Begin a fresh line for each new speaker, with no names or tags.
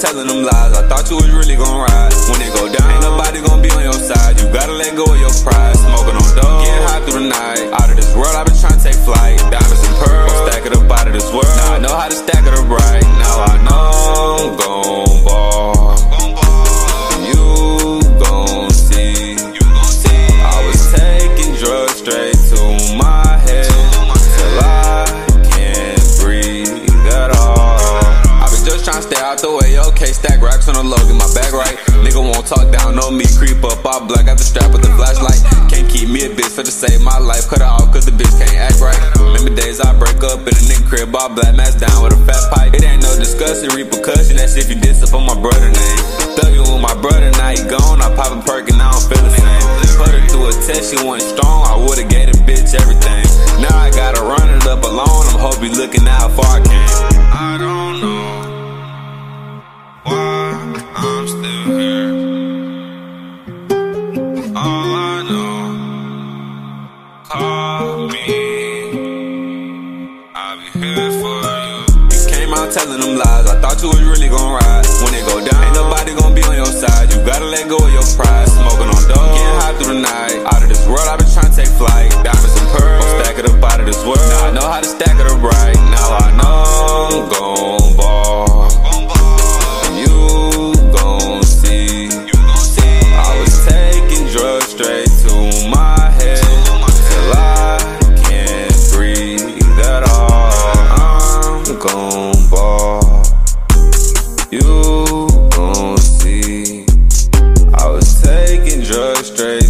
telling them lies. I thought you was really gon' ride. When it go down, ain't nobody gon' be on your side. You gotta let go of your pride. Smoking on dope, getting high through the night. Out of this world, I've been trying to take flight. Diamonds and pearls, stack it up out of this world. Now I know how to stack it up right. Now I know I'm gon' ball. You gon' see. I was taking drugs straight to my head till I can't breathe at all. I been just trying to stay out the way, okay. Stack racks on the low, get my bag right. Nigga won't talk down on me, creep up, all black at the strap with the flashlight. Can't keep me a bitch for to save my life. Cut her off cause the bitch can't act right. Remember days I break up in a nigga crib, all black mask down with a fat pipe. It ain't no discussion, repercussion. That's if you diss up on my brother name. Thuggin' with my brother, now he gone. I pop a perk and I don't feel the same. Put her through a test, she wasn't strong. I would've gave the bitch everything. Now I gotta run it up alone. I'm hope you looking at how far I came. I don't know why I'm still here. All I know, call me, I'll be here for you. You came out telling them lies. I thought you was really gon' ride. When it go down, ain't nobody gon' be on your side. You gotta let go of your pride. Smoking on dope, getting high through the night. Out of this world, I've been trying to take flight. Diamonds and pearls, stack it up out of this world. Now I know how to stack it up right. Now I know I'm gon' ball. You gon' see. I was taking drugs straight to my head till I can't breathe at all. I'm gon' ball. You gon' see. I was taking drugs straight